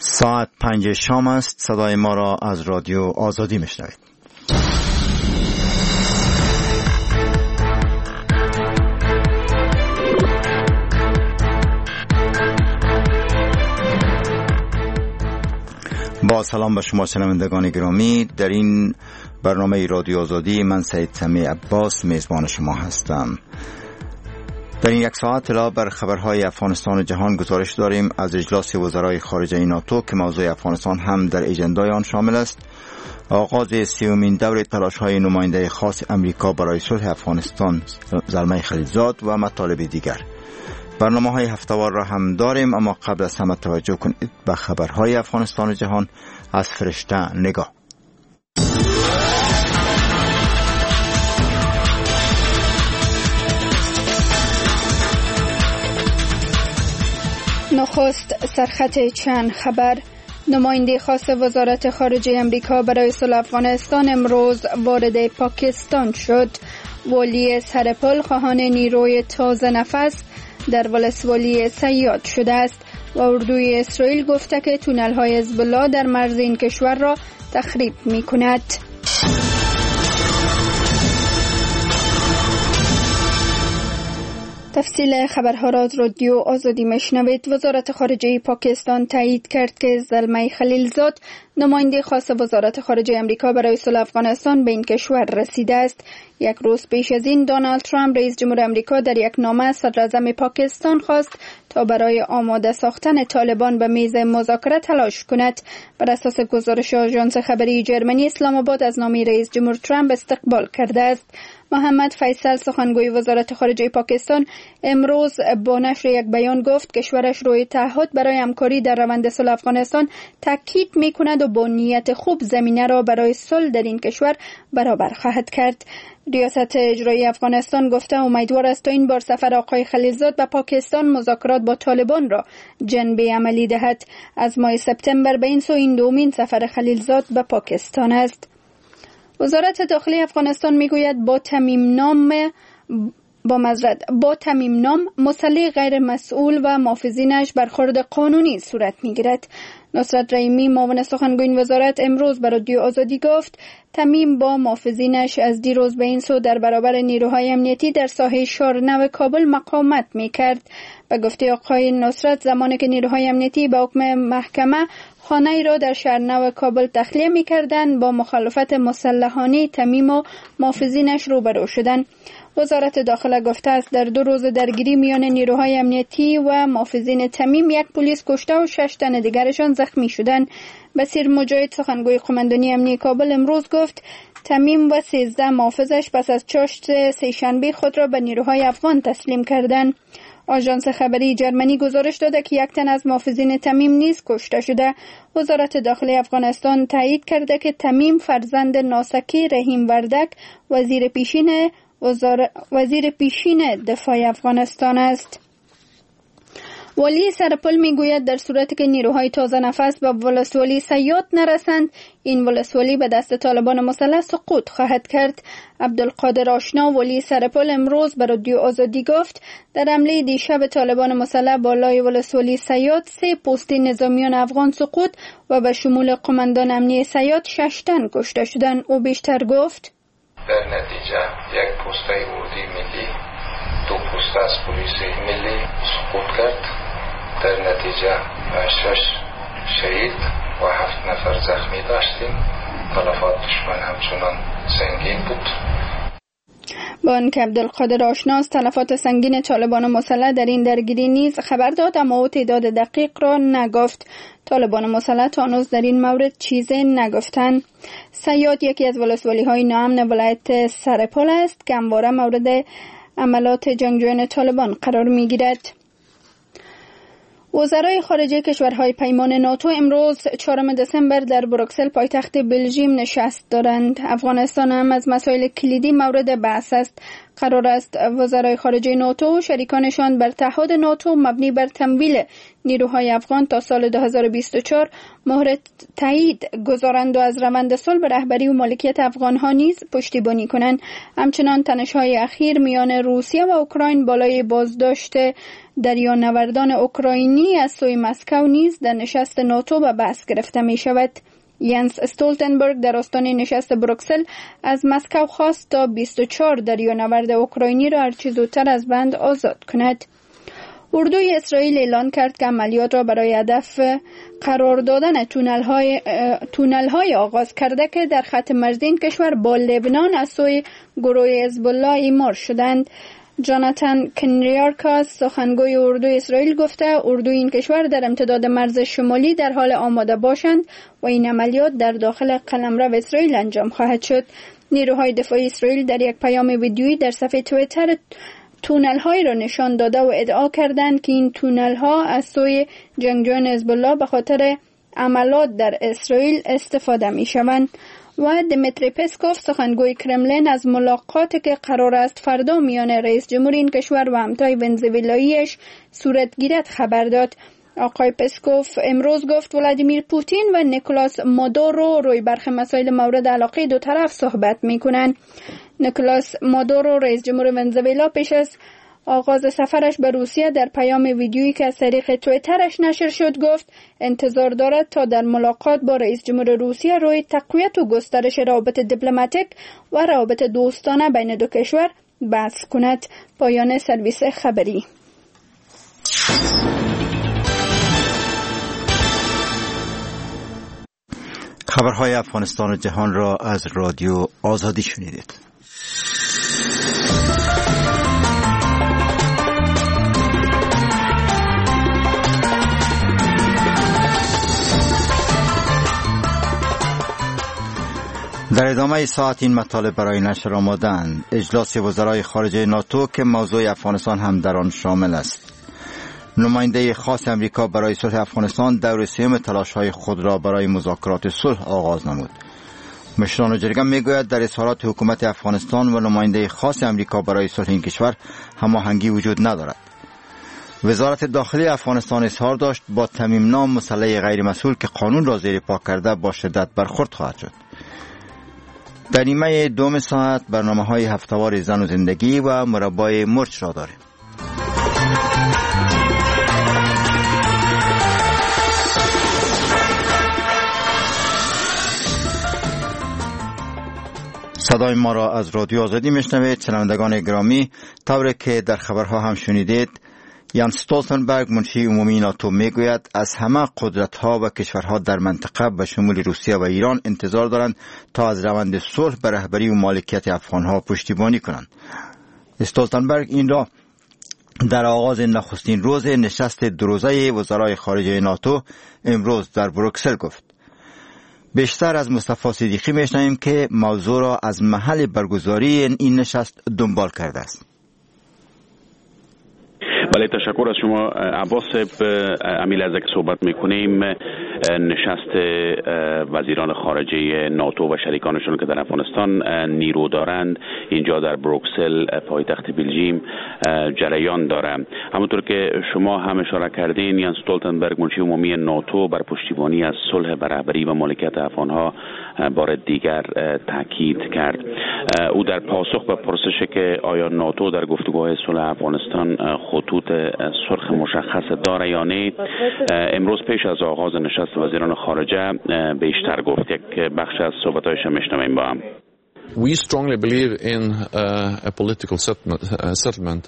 ساعت 5 شام است. صدای ما را از رادیو آزادی میشنوید. با سلام به شما شنوندگان گرامی، در این برنامه رادیو آزادی من سید سمیع عباس میزبان شما هستم. در این یک ساعت اطلاع بر خبرهای افغانستان و جهان گزارش داریم از اجلاس وزرای خارجه ناتو که موضوع افغانستان هم در اجندای آن شامل است. آغاز 30مین دور تلاش‌های نماینده خاص امریکا برای صلح افغانستان زلمه خلیلزاد و مطالب دیگر. برنامه‌های هفته‌وار را هم داریم، اما قبل از همه توجه کنید به خبرهای افغانستان و جهان از فرشته نگاه. نخست سرخط چند خبر. نماینده خاص وزارت خارجه امریکا برای صلح افغانستان امروز وارد پاکستان شد. والی سرپل خواهان نیروی تازه نفس در ولسوالی صیاد شده است و اردوی اسرائیل گفته که تونل‌های حزب الله در مرز این کشور را تخریب می‌کند. تفصیل خبرها را از رادیو آزادی میشنوید. وزارت خارجه پاکستان تایید کرد که زلمه خلیلزاد نماینده خاص وزارت خارجه امریکا برای صلح افغانستان به این کشور رسیده است. یک روز پیش از این دونالد ترامپ رئیس جمهور امریکا در یک نامه از صدراعظم پاکستان خواست تا برای آماده ساختن طالبان به میز مذاکره تلاش کند. بر اساس گزارش آژانس خبری جرمنی، اسلام آباد از نامه رئیس جمهور ترامپ استقبال کرده است. محمد فیصل سخنگوی وزارت خارجه پاکستان امروز با نشر یک بیان گفت کشورش روی تعهد برای همکاری در روند صلح افغانستان تاکید می‌کند و با نیت خوب زمینه را برای صلح در این کشور برابر خواهد کرد. ریاست اجرایی افغانستان گفته امیدوار است تا این بار سفر آقای خلیلزاد به پاکستان مذاکرات با طالبان را جنبه عملی دهد. از ماه سپتامبر به این سو این دومین سفر خلیلزاد به پاکستان است. وزارت داخلی افغانستان میگوید با تمیم نام مسلح غیر مسئول و محافظینش برخورد قانونی صورت میگیرد. نصرت رحیمی معاون سخنگوی این وزارت امروز به رادیو آزادی گفت تمیم با محافظینش از دیروز به این سو در برابر نیروهای امنیتی در ساحه شارنو کابل مقاومت میکرد. به گفته آقای نصرت زمانی که نیروهای امنیتی به حکم محکمه خانه ای را در شارنو کابل تخلیه میکردند با مخالفت مسلحانه تمیم و محافظینش روبرو شدند. وزارت داخله گفته است در 2 روز درگیری میان نیروهای امنیتی و محافظین تمیم یک پلیس کشته و 6 تن دیگرشان زخمی شدند. بصیر مجاهد سخنگوی قماندانی امنیتی کابل امروز گفت تمیم و 13 محافظش پس از چاشت سه‌شنبه خود را به نیروهای افغان تسلیم کردند. آژانس خبری جرمنی گزارش داده که 1 تن از محافظین تمیم نیز کشته شده. وزارت داخلی افغانستان تایید کرده که تمیم فرزند ناسکی رحیم وردک وزیر پیشین دفاع افغانستان است. والی سرپل میگوید در صورتی که نیروهای تازه نفس به ولسوالی صیاد نرسند این ولسوالی به دست طالبان مسلح سقوط خواهد کرد. عبدالقادر آشنا والی سرپل امروز به رادیو آزادی گفت در حمله دیشب طالبان مسلح بالای ولسوالی صیاد 3 پست نظامیان افغان سقوط و به شمول قماندان امنیتی صیاد 6 تن کشته شدند. او بیشتر گفت در نتیجه 1 پست اردوی ملی، 2 پست از پلیس ملی سقوط کرد. در نتیجه 6 شهید و 7 نفر زخمی داشتیم. تلفات دشمن همچنان سنگین بود. با آنکه عبدالقادر آشناس تلفات سنگین طالبان مسلح در این درگیری نیز خبر داد، اما او تعداد دقیق را نگفت. طالبان مسلح تا هنوز در این مورد چیزی نگفتند. صیاد یکی از ولسوالی‌های ناامن ولایت سرپل است که همواره مورد عملات جنگجویان طالبان قرار می‌گیرد. وزرای خارجه کشورهای پیمان ناتو امروز 4 دسامبر در بروکسل پایتخت بلژیم نشست دارند. افغانستان هم از مسائل کلیدی مورد بحث است. قرار است وزرای خارجه ناتو و شریکانشان بر تعهد ناتو مبنی بر تمویل نیروهای افغان تا سال 2024 مهر تایید گذارند و از روند صلح به رهبری و مالکیت افغان‌ها نیز پشتیبانی کنند. همچنان تنش‌های اخیر میان روسیه و اوکراین بالای بازداشت دریانوردان اوکراینی از سوی مسکو نیز در نشست ناتو به بحث گرفته می شود. ینس استولتنبرگ در آستانه نشست بروکسل از مسکو خواست تا 24 دریانورد اوکراینی را هرچه زودتر از بند آزاد کند. اردوی اسرائیل اعلان کرد که عملیات را برای هدف قرار دادن تونل‌های آغاز کرده که در خط مرزی این کشور با لبنان از سوی گروه حزب الله اعمار شدند. جاناتان کنریارکاس سخنگوی اردوی اسرائیل گفته اردوی این کشور در امتداد مرز شمالی در حال آماده باشند و این عملیات در داخل قلمرو اسرائیل انجام خواهد شد. نیروهای دفاعی اسرائیل در یک پیام ویدیویی در صفحه توییتر تونل‌هایی را نشان داده و ادعا کردند که این تونل‌ها از سوی جنگجویان حزب الله به خاطر عملات در اسرائیل استفاده می‌شوند. و دمیتری پسکوف سخنگوی کرملین از ملاقاتی که قرار است فردا میان رئیس جمهور این کشور و همتای ونزوئلایی‌اش صورت گیرد خبر داد. آقای پسکوف امروز گفت ولادیمیر پوتین و نیکولاس مادورو روی برخی مسائل مورد علاقه دو طرف صحبت میکنند. نیکولاس مادورو رئیس جمهور ونزوئلا پیش از آغاز سفرش به روسیه در پیام ویدیویی که از طریق توییترش نشر شد گفت انتظار دارد تا در ملاقات با رئیس جمهور روسیه روی تقویت و گسترش روابط دیپلماتیک و روابط دوستانه بین دو کشور بحث کند. پایان سرویس خبری. خبرهای افغانستان و جهان را از رادیو آزادی شنیدید. در ادامه ساعت این مطالب برای نشر آماده‌اند. اجلاس وزرای خارجه ناتو که موضوع افغانستان هم در آن شامل است. نماینده خاص امریکا برای صلح افغانستان دور سوم تلاش‌های خود را برای مذاکرات صلح آغاز نمود. مشران جرگه میگوید در اظهارات حکومت افغانستان و نماینده خاص امریکا برای صلح این کشور هماهنگی وجود ندارد. وزارت داخلی افغانستان اظهار داشت با تمیم نام مسلح غیر مسئول که قانون را زیر پا کرده با شدت برخورد خواهد شد. در نیمه دوم ساعت برنامه‌های هفته‌وار زن و زندگی و مربای مرچ را داریم. صدای ما را از رادیو آزادی میشنوید. شنوندگان گرامی، طوری که در خبرها هم شنیدید، ینس استولتنبرگ منشی عمومی ناتو میگوید از همه قدرت‌ها و کشورها در منطقه به شمول روسیه و ایران انتظار دارند تا از روند صلح به رهبری و مالکیت افغانها پشتیبانی کنند. استولتنبرگ این را در آغاز نخستین روز نشست دوروزه وزرای خارجه ناتو امروز در بروکسل گفت. بیشتر از مصطفی صدیقی میشنویم که موضوع را از محل برگزاری این نشست دنبال کرده است. بله، تشکر از شما عباس. امیل از که صحبت میکنیم نشست وزیران خارجه ناتو و شریکانشون که در افغانستان نیرو دارند اینجا در بروکسل پایتخت بلژیم جریان داره. همونطور که شما هم اشاره کردین، ینس استولتنبرگ منشی عمومی ناتو بر پشتیبانی از صلح و رهبری و مالکیت افغانها بار دیگر تاکید کرد. او در پاسخ به پرسش که آیا ناتو در گفتگوهای صلح افغانستان خطوط سرخ مشخص داره یا نه، امروز پیش از آغاز نشست وزیران خارجه بیشتر گفت. یک بخش از صحبتایش میشنویم با هم. We strongly believe in a political settlement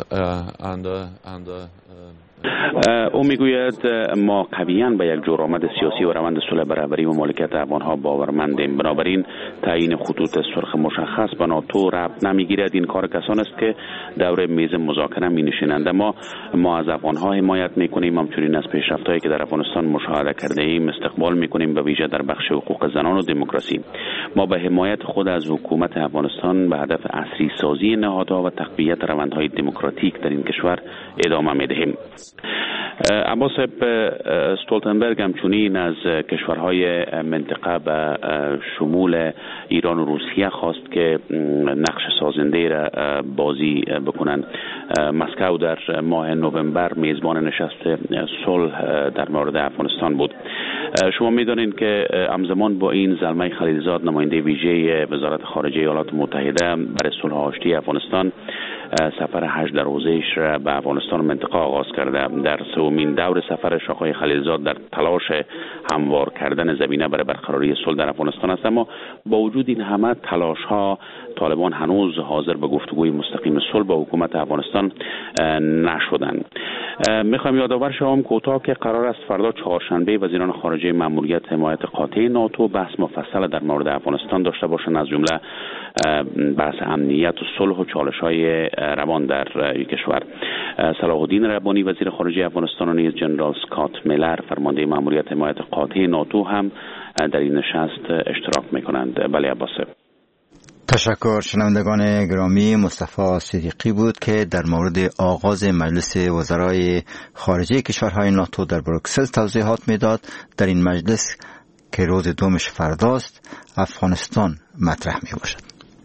او میگوید ما قویاً به یک جرأت سیاسی و روند صلح برابری و مالکیت افغانها باورمندیم. بنابراین تعیین خطوط سرخ مشخص به ناتو ربط نمیگیرد. این کار کسان است که دور میز مذاکره می نشینند. ما از افغانها حمایت میکنیم، همچنین از پیشرفت‌هایی که در افغانستان مشاهده کرده ایم استقبال میکنیم، به ویژه در بخش حقوق زنان و دموکراسی. ما به حمایت خود از حکومت افغانستان به هدف عصری سازی نهادها و تقویت روندهای دموکراتیک در این کشور ادامه میدهیم. عباس، استولتنبرگ همچنین از کشورهای منطقه به شمول ایران و روسیه خواست که نقش سازنده را بازی بکنند. مسکو در ماه نوامبر میزبان نشست صلح در مورد افغانستان بود. شما میدانید که همزمان با این زلمه خلیلزاد نماینده ویژه وزارت خارجه ایالات متحده برای صلح آشتی افغانستان سفر 8 روزه‌اش را به افغانستان منطقه آغاز کرده. در سومین دور سفرش آقای خلیلزاد در تلاش هموار کردن زمینه برای برقراری صلح در افغانستان است، اما با وجود این همه تلاش ها طالبان هنوز حاضر به گفتگوی مستقیم صلح با حکومت افغانستان نشدند. میخوام یادآور شوم کوتاه که قرار است فردا چهارشنبه وزیران خارجه مأموریت حمایت قاطع ناتو بحث مفصل در مورد افغانستان داشته باشند، از جمله بحث امنیت و صلح و چالش‌های روان در کشور. صلاح الدین ربانی وزیر خارجه افغانستان و نیز جنرال اسکات میلر فرمانده مأموریت حمایت قاطع ناتو هم در این نشست اشتراک می‌کنند. بله عباسه. تشکر. شنوندگان گرامی، مصطفی صدیقی بود که در مورد آغاز مجلس وزرای خارجه کشورهای ناتو در بروکسل توضیحات میداد. در این مجلس که روز دومش فرداست افغانستان مطرح می باشد.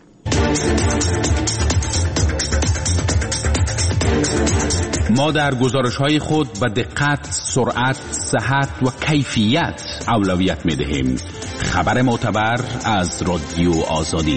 ما در گزارش‌های خود به دقت، سرعت، صحت و کیفیت اولویت می‌دهیم. خبر معتبر از رادیو آزادی.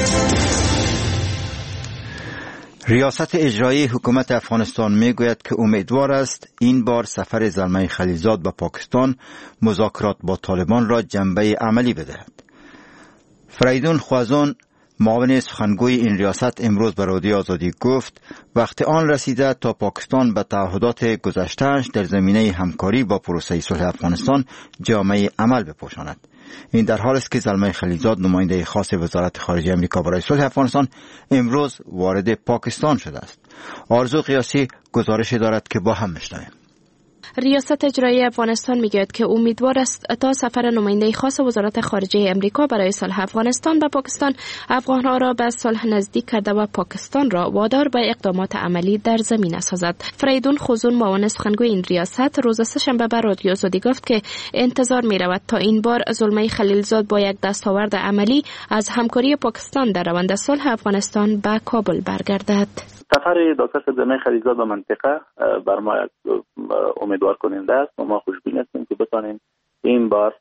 ریاست اجرایی حکومت افغانستان میگوید که امیدوار است این بار سفر زلمه خلیلزاد به پاکستان مذاکرات با طالبان را جنبه عملی بدهد. فریدون خوازون معاون سخنگوی این ریاست امروز به رادیو آزادی گفت وقت آن رسیده تا پاکستان به تعهدات گذشته‌اش در زمینه همکاری با پروسه صلح افغانستان جامعه عمل بپوشاند. این در حالی است که زلمه خلیلزاد نماینده خاص وزارت خارجه آمریکا برای صلح افغانستان امروز وارد پاکستان شده است. آرزو قیاسی گزارش دارد که با هم بشنویم. ریاست اجرایی افغانستان میگوید که امیدوار است تا سفر نماینده خاص وزارت خارجه امریکا برای صلح افغانستان به پاکستان افغانها را به صلح نزدیک کرده و پاکستان را وادار به اقدامات عملی در زمینه سازد. فریدون خوزون معاون سخنگوی این ریاست روز سه‌شنبه به رادیو آزادی گفت که انتظار می رود تا این بار زلمه خلیلزاد با یک دستاورد عملی از همکاری پاکستان در روند صلح افغانستان به کابل برگردد. سفر دکتر زلمه خلیلزاد به منطقه بر ما امیدوار کننده است و ما خوشبین هستیم که بتانیم این بار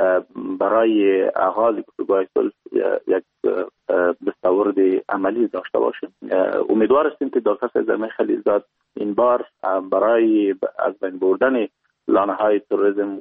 برای آغاز گفتگوهای صلح یک دستاورد عملی داشته باشیم. امیدوار هستیم که دکتر زلمه خلیلزاد این بار برای از بین بردن لانه‌های تروریسم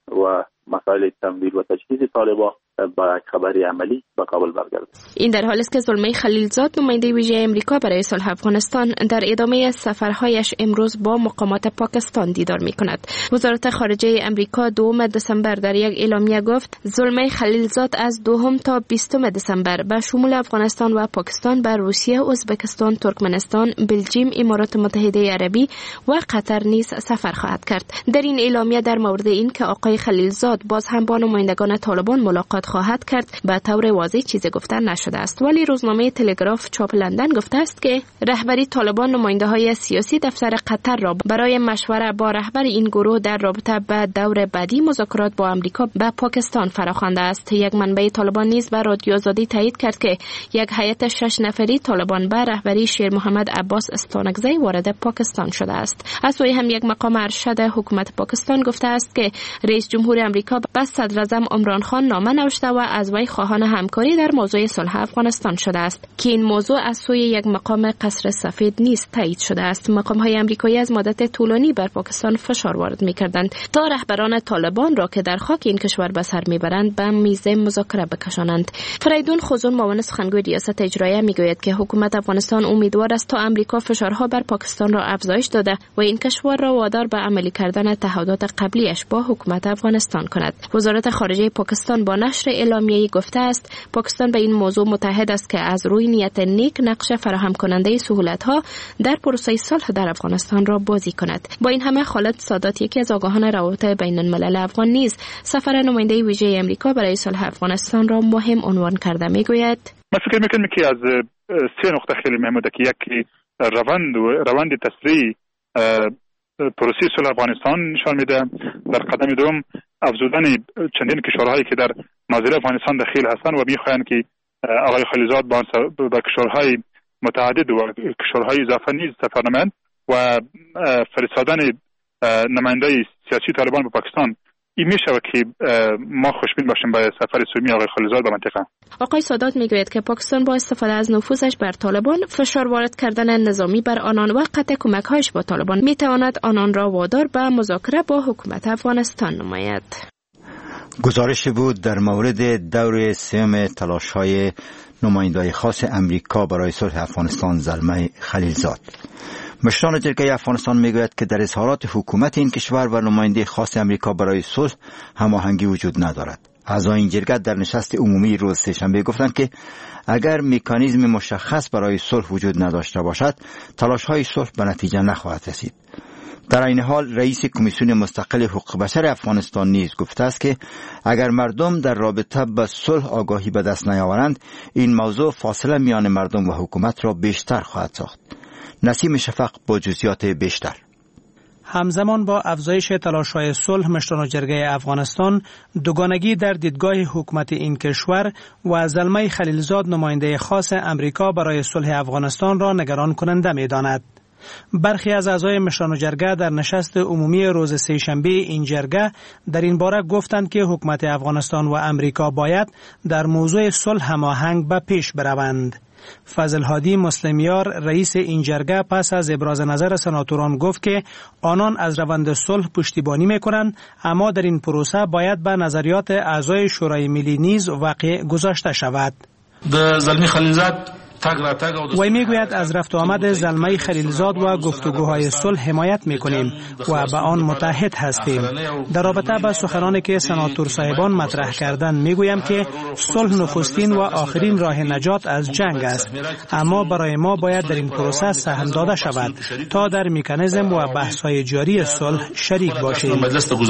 و مسائل تمویل و تجهیز طالبان با خبری عملی به کابل برگردد. این در حالی است که زلمه خلیلزاد نماینده ویژه امریکا برای صلح افغانستان در ادامه سفرهایش امروز با مقامات پاکستان دیدار می‌کند. وزارت خارجه امریکا 2 دسامبر در یک اعلامیه گفت زلمه خلیلزاد از 2 تا 20 دسامبر به شمول افغانستان و پاکستان به روسیه، ازبکستان، ترکمنستان، بلژیم، امارات متحده عربی و قطر نیز سفر خواهد کرد. در این اعلامیه در مورد این که آقای خلیلزاد باز هم با نمایندگان طالبان ملاقات خواهد کرد به طور واضح چیزی گفته نشده است، ولی روزنامه تلگراف چاپ لندن گفته است که رهبری طالبان نماینده‌های سیاسی دفتر قطر را برای مشوره با رهبر این گروه در رابطه به دور بعدی مذاکرات با آمریکا به پاکستان فراخوانده است. یک منبع طالبان نیز به رادیو آزادی تایید کرد که یک هیئت 6 نفری طالبان به رهبری شیر محمد عباس استانکزی وارد پاکستان شده است. از سوی هم یک مقام ارشد حکومت پاکستان گفته است که رئیس جمهور آمریکا به صدر اعظم عمران خان نامه نوشته و از وی خواهان همکاری در موضوع صلح افغانستان شده است که این موضوع از سوی یک مقام قصر سفید نیست تایید شده است. مقام‌های آمریکایی از مدت طولانی بر پاکستان فشار وارد می‌کردند تا رهبران طالبان را که در خاک این کشور به سر می‌برند به میز مذاکره بکشانند. فریدون خوزون معاون سخنگوی ریاست اجرایی میگوید که حکومت افغانستان امیدوار است تا آمریکا فشارها بر پاکستان را افزایش داده و این کشور را وادار به عملی کردن تعهدات قبلیش با حکومت افغانستان کند. وزارت خارجه پاکستان با نشر اعلامیه‌ای گفته است پاکستان به این موضوع متحد است که از روی نیت نیک نقش فراهم کننده سهولت‌ها در پروسه صلح در افغانستان را بازی کند. با این همه خالد سادات یکی از آگاهان روابط بین الملل افغان نیز سفر نماینده ویژه آمریکا برای صلح افغانستان را مهم عنوان کرده میگوید ما فکر می‌کنیم که از 3 نقطه خیلی مهمه که یکی روند تسریع پروسه صلح افغانستان نشان میده. در قدم دوم افزودن چندین کشورهایی که در ناظر افغانستان دخیل هستند و میخواهند که آقای خلیلزاد با کشورهای متعدد و کشورهای اضافه نیز سفر نمایند و فرستادن نماینده سیاسی طالبان به پاکستان این میشه که ما خوشبین باشیم به سفر سومی آقای خلیلزاد به منطقه. آقای سادات میگوید که پاکستان با استفاده از نفوذش بر طالبان، فشار وارد کردن نظامی بر آنان و قطع کمک‌هایش با طالبان میتواند آنان را وادار به مذاکره با حکومت افغانستان نماید. گزارش بود در مورد دور سوم تلاش‌های نماینده‌های خاص امریکا برای صلح افغانستان زلمه خلیلزاد. مشران جرگه افغانستان میگوید که در اظهارات حکومت این کشور و نماینده خاص امریکا برای صلح هماهنگی وجود ندارد. اعضای این جرگه در نشست عمومی روز سه‌شنبه گفتند که اگر مکانیزم مشخص برای صلح وجود نداشته باشد، تلاش‌های صلح به نتیجه نخواهد رسید. در این حال رئیس کمیسیون مستقل حقوق بشر افغانستان نیز گفته است که اگر مردم در رابطه با صلح آگاهی به دست نیاورند، این موضوع فاصله میان مردم و حکومت را بیشتر خواهد ساخت. نسیم شفق با جزئیات بیشتر. همزمان با افزایش تلاش‌های صلح، مشران جرگه افغانستان دوگانگی در دیدگاه حکومت این کشور و زلمه خلیلزاد نماینده خاص امریکا برای صلح افغانستان را نگران کننده می‌داند. برخی از اعضای مشران جرگه در نشست عمومی روز سه‌شنبه این جرگه در این باره گفتند که حکومت افغانستان و امریکا باید در موضوع صلح هماهنگ به پیش بروند. فضل هادی مسلمیار رئیس این جرگه پس از ابراز نظر سناتوران گفت که آنان از روند صلح پشتیبانی میکنند، اما در این پروسه باید به نظریات اعضای شورای ملی نیز واقع گذاشته شود. زلمه خلیلزاد وی میگوید از رفت و آمد زلمه خلیلزاد و گفتگوهای صلح حمایت میکنیم و به آن متحد هستیم. در رابطه با سخنانی که سناتور صاحبان مطرح کردند میگویم که صلح نخستین و آخرین راه نجات از جنگ است، اما برای ما باید در این پروسه سهم داده شود تا در مکانیزم و بحث‌های جاری صلح شریک باشیم.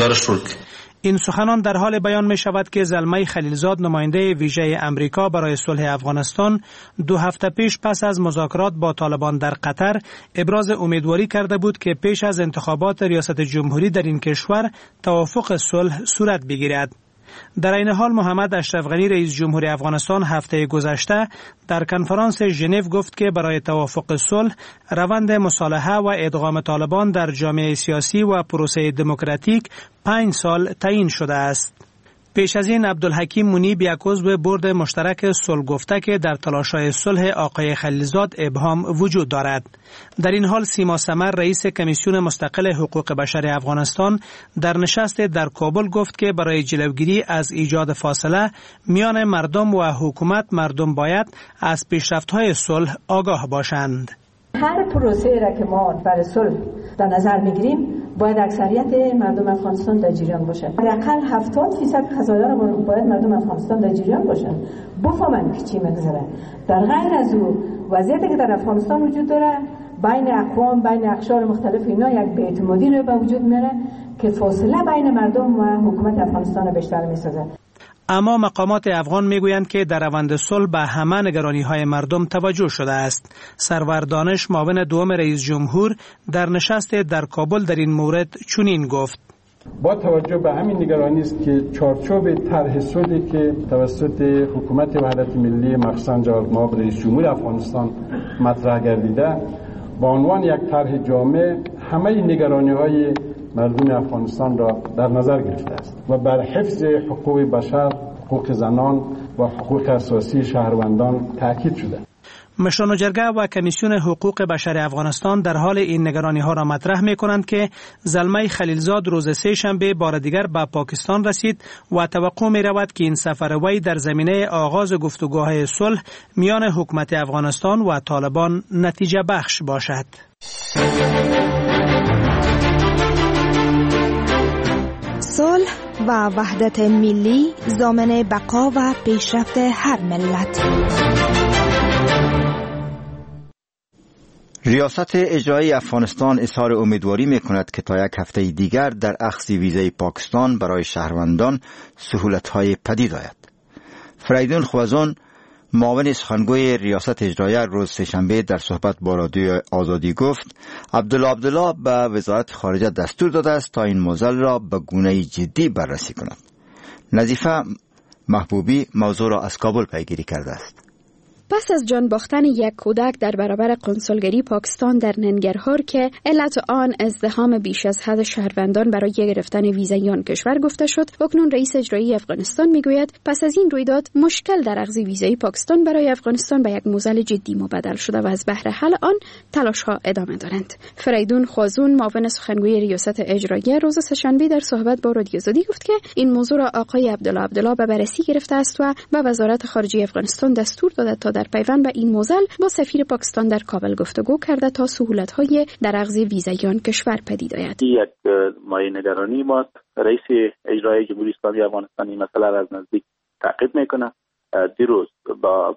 این سخنان در حال بیان می شود که زلمه خلیلزاد نماینده ویژه امریکا برای صلح افغانستان 2 هفته پیش پس از مذاکرات با طالبان در قطر ابراز امیدواری کرده بود که پیش از انتخابات ریاست جمهوری در این کشور توافق صلح صورت بگیرد. در این حال محمد اشرف غنی رئیس جمهور افغانستان هفته گذشته در کنفرانس ژنو گفت که برای توافق صلح روند مصالحه و ادغام طالبان در جامعه سیاسی و پروسه دموکراتیک 5 سال تعیین شده است. پیش از این عبدالحکیم منیب یک عضو بورد مشترک صلح گفته که در تلاش‌های صلح آقای خلیلزاد ابهام وجود دارد. در این حال سیما سمر رئیس کمیسیون مستقل حقوق بشر افغانستان در نشست در کابل گفت که برای جلوگیری از ایجاد فاصله میان مردم و حکومت، مردم باید از پیشرفت‌های صلح آگاه باشند. هر پروسه را که ما برای صلح در نظر میگیریم باید اکثریت مردم افغانستان در جریان باشند. حداقل 70% قضایا را باید مردم افغانستان در جریان باشند، بفهمند که چی میگذره. در غیر از او وضعیتی که در افغانستان وجود داره بین اقوام، بین اقشار مختلف، اینا یک بی‌اعتمادی رو به وجود میاره که فاصله بین مردم و حکومت افغانستان رو بیشتر میسازه. اما مقامات افغان میگویند که در روند صلح به همه نگرانی‌های مردم توجه شده است. سرور دانش معاون دوم رئیس جمهور در نشست در کابل در این مورد چنین گفت: با توجه به همین نگرانی است که چارچوب طرح صلحی که توسط حکومت وحدت ملی مخصوصاً جناب رئیس جمهور افغانستان مطرح گردیده با عنوان یک طرح جامع همه نگرانی‌های مردم افغانستان را در نظر گرفته است و بر حفظ حقوق بشر، حقوق زنان و حقوق اساسی شهروندان تاکید شده. مشران جرگه و کمیسیون حقوق بشر افغانستان در حال این نگرانی ها را مطرح می کنند که زلمه خلیلزاد روز سه‌شنبه بار دیگر به پاکستان رسید و توقع می رود که این سفر وی در زمینه آغاز گفتگوهای صلح میان حکومت افغانستان و طالبان نتیجه بخش باشد. صلح و وحدت ملی ضامن بقا و پیشرفت هر ملت. ریاست اجرایی افغانستان اظهار امیدواری می‌کند که تا 1 هفته دیگر در اخذ ویزای پاکستان برای شهروندان سهولت‌های پدید آید. فریدون خوازون معاون سخنگوی ریاست اجرایی روز سه‌شنبه در صحبت با رادیو آزادی گفت عبدالله به وزارت خارجه دستور داده است تا این موضوع را به گونه جدی بررسی کند. نظیفه محبوبی موضوع را از کابل پیگیری کرده است. پس از جان باختن یک کودک در برابر قنسولگری پاکستان در ننگرهار که علت آن ازدحام بیش از حد شهروندان برای گرفتن ویزای آن کشور گفته شد، اکنون رئیس اجرایی افغانستان میگوید پس از این رویداد مشکل در اخذ ویزای پاکستان برای افغانستان به یک معضل جدی مبدل شده و از بهر حل آن تلاش‌ها ادامه دارند. فریدون خوازون، معاون سخنگوی ریاست اجرایی، روز سه‌شنبه در صحبت با رادیو آزادی گفت که این موضوع را آقای عبدالله به بررسی گرفته است و به وزارت خارجه افغانستان دستور داده تا در پیوند به این موضوع با سفیر پاکستان در کابل گفتگو کرده تا سهولت‌های در اخذ ویزای آن کشور پدید آید. یک مایه نگرانی ماست. رئیس اجرایی جمهوری اسلامی افغانستان این مسئله را از نزدیک تعقیب میکنه. دیروز با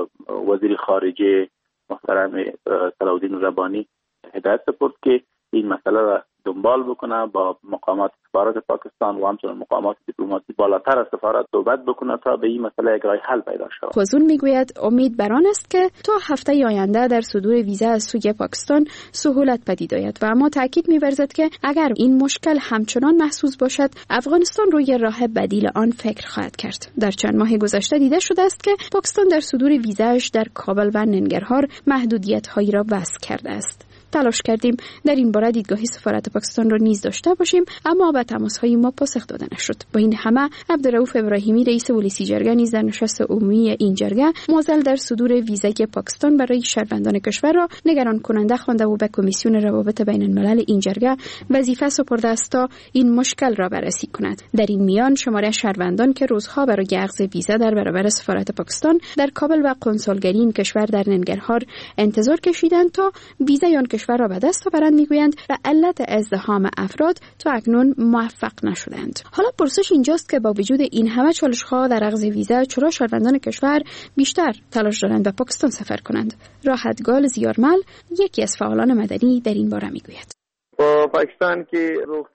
وزیر خارجه محترم صلاح‌الدین ربانی هدایت سپرد که این مسئله را دنبال بکنه، با مقامات سفارت پاکستان و همچنین مقامات دیپلماسی بالاتر از سفارت صحبت بکنه تا به این مسئله یک راه حل پیدا شود. خوزون میگوید امید بر آن است که تا هفته آینده در صدور ویزا از سوی پاکستان سهولت پدید آید و اما تاکید می‌ورزد که اگر این مشکل همچنان محسوس باشد افغانستان روی راه بدیل آن فکر خواهد کرد. در چند ماه گذشته دیده شده است که پاکستان در صدور ویزاش در کابل و ننگرهار محدودیت‌هایی را وضع کرده است. تلاش کردیم در این باره دیدگاهی سفارت پاکستان را نیز داشته باشیم اما به تماس‌های ما پاسخ داده نشد. با این همه عبدالرؤوف ابراهیمی رئیس ولسی جرگه نیز در نشست عمومی این جرگه معضل در صدور ویزای پاکستان برای شهروندان کشور را نگران کننده خوانده و به کمیسیون روابط بین الملل این جرگه وظیفه سپرده است تا این مشکل را بررسی کند. در این میان شماره شهروندان که روزها برای اخذ ویزا در برابر سفارت پاکستان در کابل و قنسولگری این کشور در ننگرهار انتظار کشیدند تا ویزای آن کشور را به دست آورند میگویند به علت ازدحام افراد تا اکنون موفق نشدند. حالا پرسش اینجاست که با وجود این همه چالش‌ها در اخذ ویزا چرا شهروندان کشور بیشتر تلاش دارند به پاکستان سفر کنند؟ راحتگال زیارمل یکی از فعالان مدنی در این باره میگوید. پاکستان که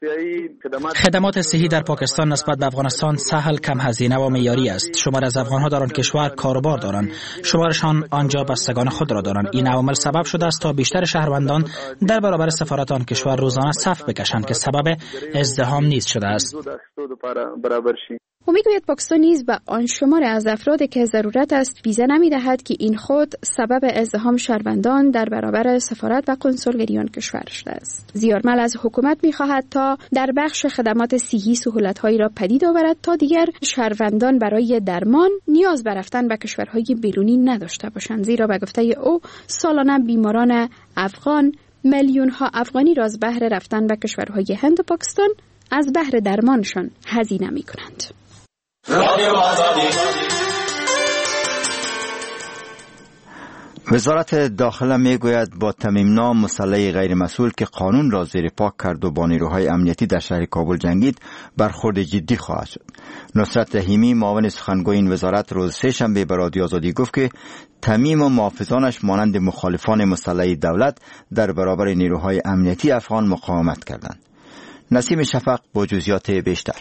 خدمات صحی در پاکستان نسبت به افغانستان سهل، کم هزینه و معیاری است. شمار از افغان‌ها در آن کشور کاروبار دارند، شمارشان آنجا بستگان خود را دارند. این عوامل سبب شده است تا بیشتر شهروندان در برابر سفارت آن کشور روزانه صف بکشند که سبب ازدحام نیز شده است. و میگوید پاکستان نیز به آن شمار از افرادی که ضرورت است ویزا نمیدهد که این خود سبب ازدحام شهروندان در برابر سفارت و قنسولگری آن کشور شده است. زیارمل از حکومت میخواهد تا در بخش خدمات صحی سهولت‌هایی را پدید آورد تا دیگر شهروندان برای درمان نیاز به رفتن به کشورهای بیرونی نداشته باشند، زیرا به گفته او سالانه بیماران افغان میلیون‌ها افغانی را از بهر رفتن به کشورهای هند و پاکستان از بهر درمانشان هزینه می‌کنند. وزارت داخله میگوید با تمیم‌نام مسلح غیر مسئول که قانون را زیر پا کرد و با نیروهای امنیتی در شهر کابل جنگید برخورد جدی خواهد شد. نصرت رحیمی معاون سخنگوی این وزارت روز سه‌شنبه به رادیو آزادی گفت که تمیم و محافظانش مانند مخالفان مسلح دولت در برابر نیروهای امنیتی افغان مقاومت کردند. نسیم شفق با جزئیات بیشتر.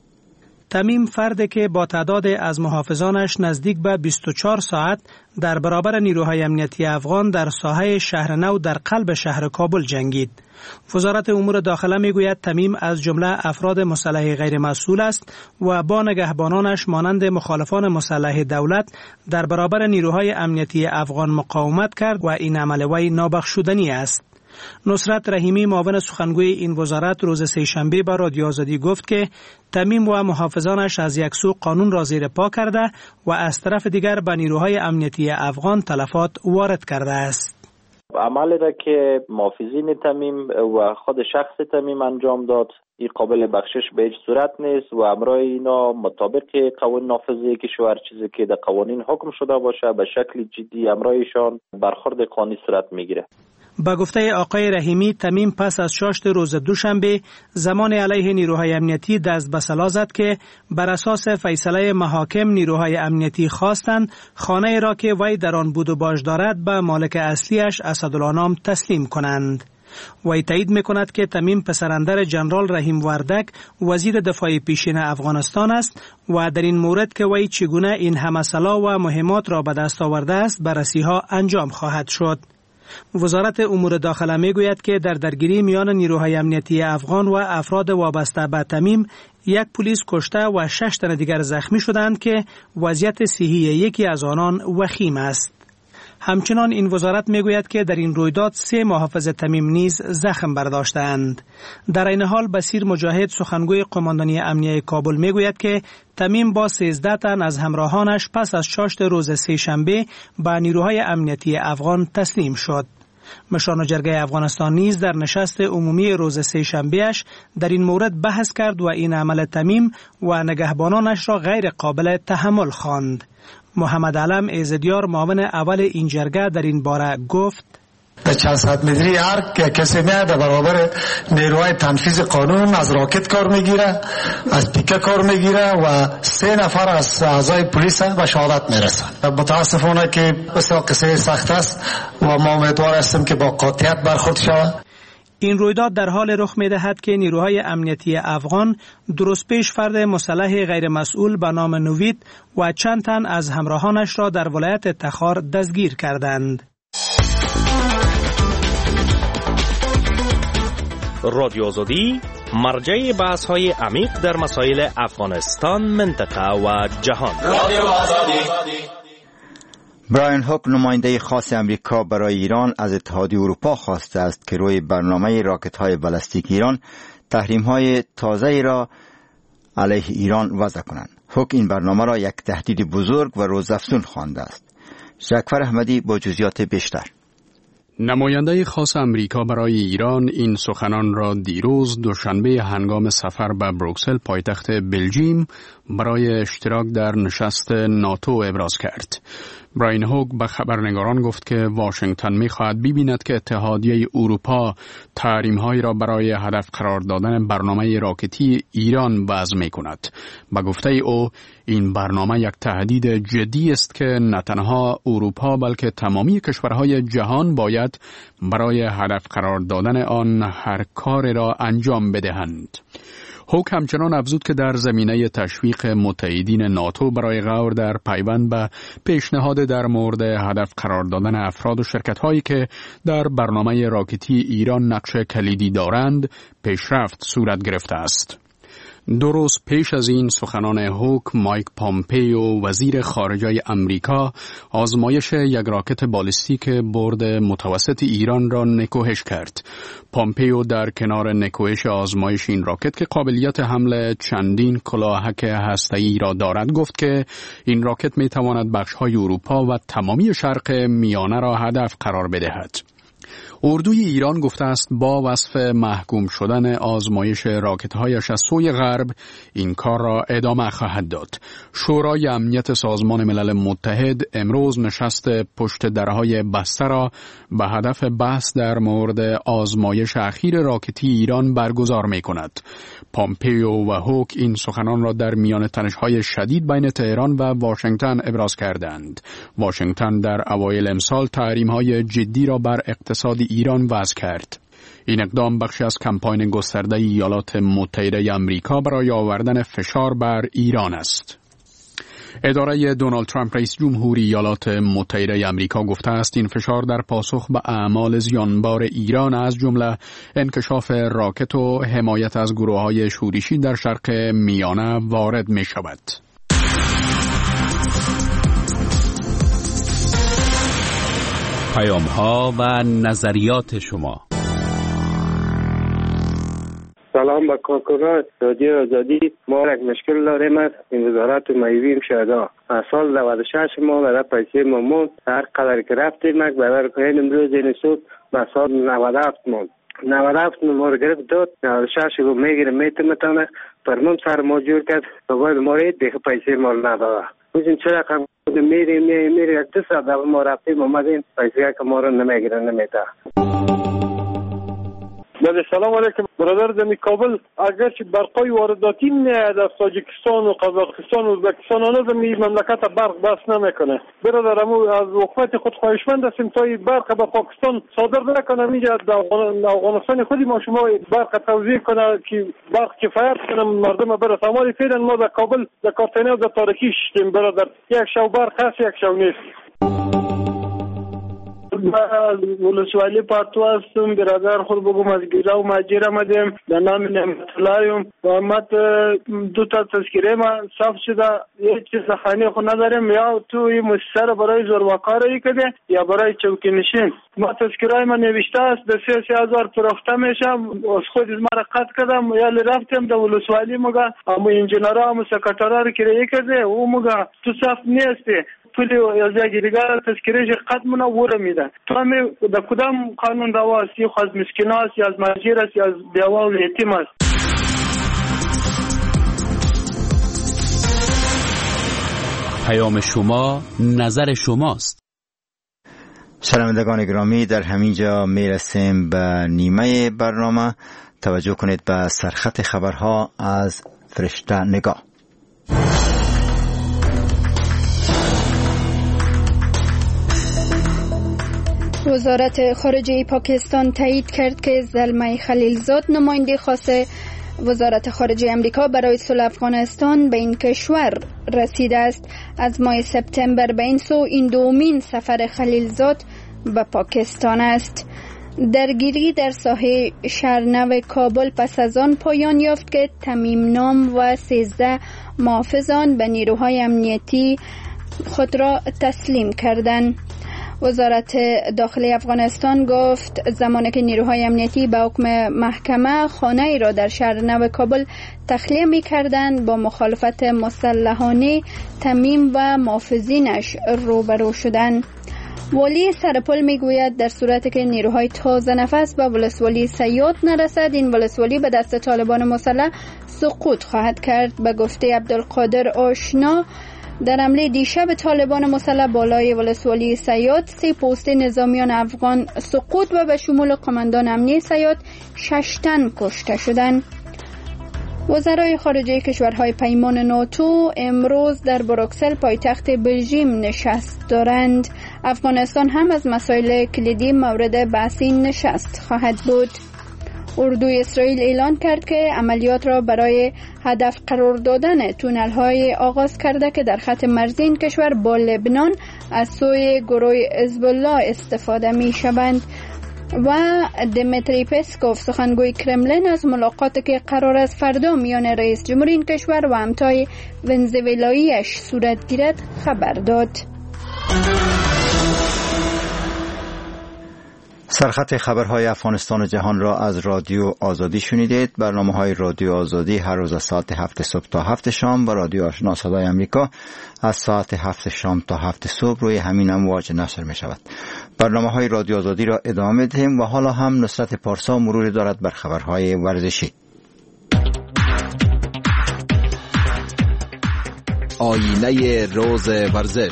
تمیم فردی که با تعداد از محافظانش نزدیک به 24 ساعت در برابر نیروهای امنیتی افغان در ساحه شهر نو در قلب شهر کابل جنگید. وزارت امور داخله میگوید تمیم از جمله افراد مسلح غیر مسئول است و با نگهبانانش مانند مخالفان مسلح دولت در برابر نیروهای امنیتی افغان مقاومت کرد و این عمل وی نابخشودنی است. نصرت رحیمی معاون سخنگوی این وزارت روز سه‌شنبه به رادیو آزادی گفت که تمیم و محافظانش از یک سو قانون را زیر پا کرده و از طرف دیگر به نیروهای امنیتی افغان تلفات وارد کرده است. عملی را که محافظین تمیم و خود شخص تمیم انجام داد این قابل بخشش به هیچ صورت نیست و امرای اینا مطابق قوانین نافذه کشور چیزی که در قوانین حکم شده باشه به شکل جدی امرایشان برخورد قانونی صورت میگیره. با گفته آقای رحیمی تمیم پس از شاشت روز دوشنبه زمان علیه نیروهای امنیتی دست به سلا زد که بر اساس فیصله محاکم نیروهای امنیتی خواستند خانه را که وی در آن بود و باش دارد به مالک اصلیش اسدالله نام تسلیم کنند. وی تایید میکند که تمیم پسراندر جنرال رحیم وردک وزیر دفاع پیشین افغانستان است و در این مورد که وی چگونه این همه سلاح و مهمات را به دست آورده است بررسی ها انجام خواهد شد. وزارت امور داخله میگوید که در درگیری میان نیروهای امنیتی افغان و افراد وابسته به تمیم یک پلیس کشته و 6 تن دیگر زخمی شدند که وضعیت صحی یکی از آنان وخیم است. همچنان این وزارت میگوید که در این رویداد 3 محافظ تمیم نیز زخم برداشتند. در این حال بصیر مجاهد سخنگوی قماندانی امنیه کابل میگوید که تمیم با 13 تن از همراهانش پس از چاشت روز سه‌شنبه به نیروهای امنیتی افغان تسلیم شد. مشران جرگه افغانستان نیز در نشست عمومی روز سه‌شنبه‌اش در این مورد بحث کرد و این عمل تمیم و نگهبانانش را غیر قابل تحمل خواند. محمد علم ایزدیار معاون اول این جرگه در این باره گفت: در چند صد متری هر کسی میاد در برابر نیروهای تنفیذ قانون از راکت کار میگیره، از پیکه کار میگیره و 3 نفر از اعضای پلیس به شهادت میرسن. متاسفانه که بسیار قصه سخت است و ما امیدوار هستیم که با قاطعیت برخورد شود. این رویداد در حال رخ می‌دهد که نیروهای امنیتی افغان درست پیش فرد مسلح غیر مسئول به نام نوید و چند تن از همراهانش را در ولایت تخار دستگیر کردند. رادیو آزادی مرجع بحث‌های عمیق در مسائل افغانستان، منطقه و جهان. رادیو آزادی. برایان هوک نماینده خاص امریکا برای ایران از اتحادیه اروپا خواسته است که روی برنامه راکت‌های بالستیک ایران تحریم‌های تازه‌ای را علیه ایران وضع کنند. هوک این برنامه را یک تهدید بزرگ و روزافزون خوانده است. جعفر احمدی با جزئیات بیشتر. نماینده خاص امریکا برای ایران این سخنان را دیروز دوشنبه هنگام سفر به بروکسل پایتخت بلژیم برای اشتراک در نشست ناتو ابراز کرد. براین هوک به خبرنگاران گفت که واشنگتن می‌خواهد ببیند که اتحادیه اروپا تحریم‌هایی را برای هدف قرار دادن برنامه راکتی ایران وضع می‌کند. به گفته او این برنامه یک تهدید جدی است که نه تنها اروپا بلکه تمامی کشورهای جهان باید برای هدف قرار دادن آن هر کاری را انجام بدهند. هوک همچنان افزود که در زمینه تشویق متحدین ناتو برای غور در پیوند به پیشنهاد در مورد هدف قرار دادن افراد و شرکت‌هایی که در برنامه راکتی ایران نقش کلیدی دارند پیشرفت صورت گرفته است. 2 روز پیش از این سخنان هوک، مایک پامپیو وزیر خارجه امریکا آزمایش یک راکت بالستیک برد متوسط ایران را نکوهش کرد. پامپیو در کنار نکوهش آزمایش این راکت که قابلیت حمل چندین کلاهک هسته‌ای را دارد گفت که این راکت می تواند بخش‌های اروپا و تمامی شرق میانه را هدف قرار بدهد. اردوی ایران گفته است با وصف محکوم شدن آزمایش راکت‌هایش از سوی غرب این کار را ادامه خواهد داد. شورای امنیت سازمان ملل متحد امروز نشست پشت درهای بسته را به هدف بحث در مورد آزمایش اخیر راکتی ایران برگزار می‌کند. پامپیو و هوک این سخنان را در میان تنش‌های شدید بین تهران و واشنگتن ابراز کردند. واشنگتن در اوایل امسال تحریم‌های جدی را بر اقتصاد ایران وضع کرد. این اقدام بخشی از کمپاین گسترده ایالات متحده آمریکا برای آوردن فشار بر ایران است. اداره دونالد ترامپ رئیس جمهوری ایالات متحده آمریکا گفته است این فشار در پاسخ به اعمال زیانبار ایران از جمله انکشاف راکت و حمایت از گروه‌های شورشی در شرق میانه وارد می شود. پیام‌ها و نظریات شما. سلام به کارکنان رادیو آزادی. ما یک مشکل داریم از این وزارت میویم شده. از سال 96 ما برای پیسه مامون هر قدر که رفتیم یک برای که امروز این صبح به سال 97 مون 97 ما رو گرفت داد 96 رو میگیره میتونه فرمون سر ما جور کرد و باید ما رو دیگه پیسه ما رو نداده. بودیم چرا کم میری یک 2 ساعت ما رفتیم اومدیم پیسه که ما رو نمیگیره نمیده. بله سلام علیکم برادر دمی کابل. اگرچه برقای وارداتی میاد از تاجیکستان و قزاقستان و ازبکستان آن زمین مملکت برق بس نمیکنه. برادر امو از حکومت خود خواهشمند هستیم تا برق به پاکستان صادر نکنه. اینجا در افغانستان خودی ما شما برق توزیع کنه که برق کفایت کنه مردم بره. تمام فعلا ما در کابل در کارتینه و در تاریکی شدیم برادر. یک شب برق هست یک شب نیست. ولسوالی پاتو هستم. برادر خود بگم از گیرا و ماجر آمدیم. به نام نعمت اللهیم و مت دو تا تذکره ما صاف شده. یک چیز خانه خود نداریم، یا تو این مؤسسه را برای زورواکار کده یا برای چوکی نشین. ما تذکره ما نوشته است به 3,000 فروخته میشم. از خود از ما را قطع کردم یا رفتم در ولسوالی مگه اما انجینرها و سکرترها را کرایه کرده او مگه تو صاف نیستی پولی از یک دیگر تذکرهش قطع منور میده. تو هم در کدام قانون دعوا است؟ یا از مسکین است یا از ماجر است یا از بیوه و یتیم است؟ پیام شما نظر شماست. شنوندگان گرامی، در همینجا میرسیم به نیمه برنامه. توجه کنید به سرخط خبرها از فرشته نگاه. وزارت خارجه پاکستان تایید کرد که زلمه خلیلزاد نماینده خاص وزارت خارجه امریکا برای صلح افغانستان به این کشور رسیده است. از ماه سپتامبر به این سو این دومین سفر خلیلزاد به پاکستان است. درگیری در ساحه شهرنو کابل پس از آن پایان یافت که تمیم نام و 13 محافظان به نیروهای امنیتی خود را تسلیم کردند. وزارت داخلی افغانستان گفت زمانی که نیروهای امنیتی به حکم محکمه خانه ای را در شهر نو کابل تخلیه می کردند، با مخالفت مسلحانه تمیم و محافظینش روبرو شدند. والی سرپل می گوید در صورتی که نیروهای تازه نفس به ولسوالی سیاد نرسد، این ولسوالی به دست طالبان مسلح سقوط خواهد کرد. به گفته عبدالقادر آشنا، در حمله دیشب طالبان مسلح بالای ولسوالی سیاد 3 پست نظامیان افغان سقوط و به شمول قماندان امنی سیاد 6 تن کشته شدند. وزرای خارجه کشورهای پیمان ناتو امروز در بروکسل پایتخت بلژیم نشست دارند. افغانستان هم از مسائل کلیدی مورد بحث این نشست خواهد بود. اردوی اسرائیل اعلان کرد که عملیات را برای هدف قرار دادن تونل‌های آغاز کرده که در خط مرزی این کشور با لبنان از سوی گروه حزب الله استفاده می‌شوند. و دمیتری پسکوف سخنگوی کرملین از ملاقاتی که قرار است فردا میان رئیس جمهور این کشور و همتای ونزوئلایی‌اش صورت گیرد خبر داد. سرخط خبرهای افغانستان و جهان را از رادیو آزادی شنیدید. برنامه‌های رادیو آزادی هر روز از ساعت 7 صبح تا 7 شام و رادیو آشنا صدای آمریکا از ساعت 7 شام تا 7 صبح روی همین امواج نشر می شود. برنامه‌های رادیو آزادی را ادامه دهیم و حالا هم نصرت پارسا مروری دارد بر خبرهای ورزشی. آینه روز ورزش.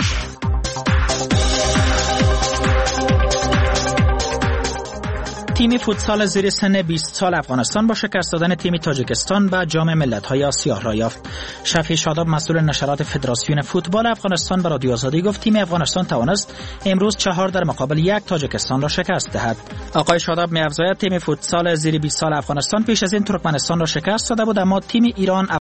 تیم فوتسال زیر سن 20 سال افغانستان با شکست دادن تیم تاجیکستان به جام ملت‌های آسیا را یافت. شفیع شاداب مسئول نشرات فدراسیون فوتبال افغانستان به رادیو آزادی گفت تیم افغانستان توانست امروز 4 در مقابل 1 تاجیکستان را شکست دهد. آقای شاداب می‌افزاید تیم فوتسال زیر 20 سال افغانستان پیش از این ترکمنستان را شکست داده بود، اما تیم ایران